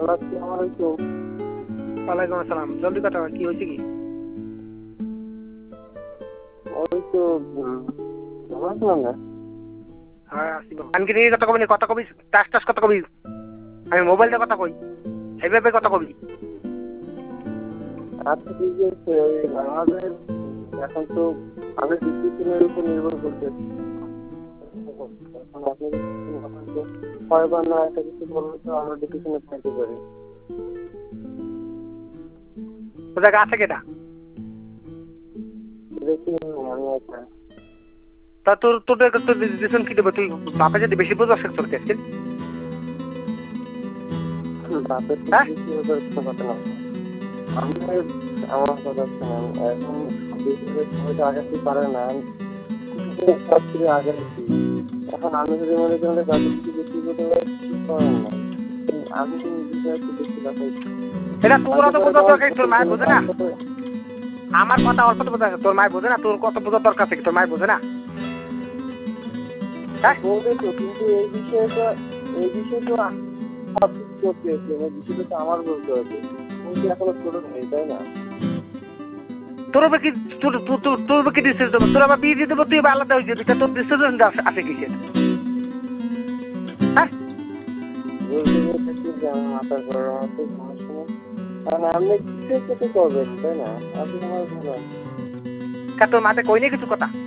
আসসালামু আলাইকুম। ওয়ালাইকুম আসসালাম। জলদি কথা কি হয়েছে কি? ওই তো ভালো আছিলাম না। হ্যাঁ আসিব আনকি নিয়ে কথা কবি টাস টাস কথা কবি। আমি মোবাইল দিয়ে কথা কই এইভাবে কথা কবি। আচ্ছা ঠিক আছে, আমাদের এখন তো আমাদের ডিসিশনের উপর নির্ভর করছে। এখন আপনি কয়বার না একটা কিছু বললে তো আমরা ডিসিশনে থাকতে পারি। তো জায়গা আছে কেটা? দেখি আমি একটা তা তোর তোর তোর ডিসিশন কি দেবে? তুই বাপে যদি বেশি বুঝ আসে তোর দেখছিস বাপের হ্যাঁ কথা না। আমি আমার কথা শোনেন, এখন বিদ্যুতের সময়টা আগাতে পারে না। সব কিছু আগাচ্ছি। এখন আমি যদি মনে করি তাদের কিছু বেশি করতে পারি কি করেন না, আমি নিজেকে একটু বেশি রাখাই। এটা তোর অত বোঝার দরকার তোর মায়ের বোঝে না। আমার কথা অল্প তো বোঝা তোর মায়ের বোঝে না। তোর কত বোঝার দরকার আছে তোর মায়ের বোঝে না। বলবে তো, কিন্তু এই বিষয়টা সব কিছু করতে হচ্ছে, এই বিষয়টা তো আমার বলতে হবে। তুমি কি এখনো ছোট নেই, তাই না? তোর কি তোর কি ডিসিশন দেবো? তোর আবার বিয়ে দিয়ে দেবো, তুই আলাদা হয়ে যাবি। তোর ডিসিশন আছে কিসের? হ্যাঁ বলতে বলতে যে আমার মাথার গরম আছে, সমস্যা নেই। কারণ আপনি কিছু একটা তো করবেন, তাই না? আপনি আমার বলেন। তোর মাথায় কই নেই কিছু কথা।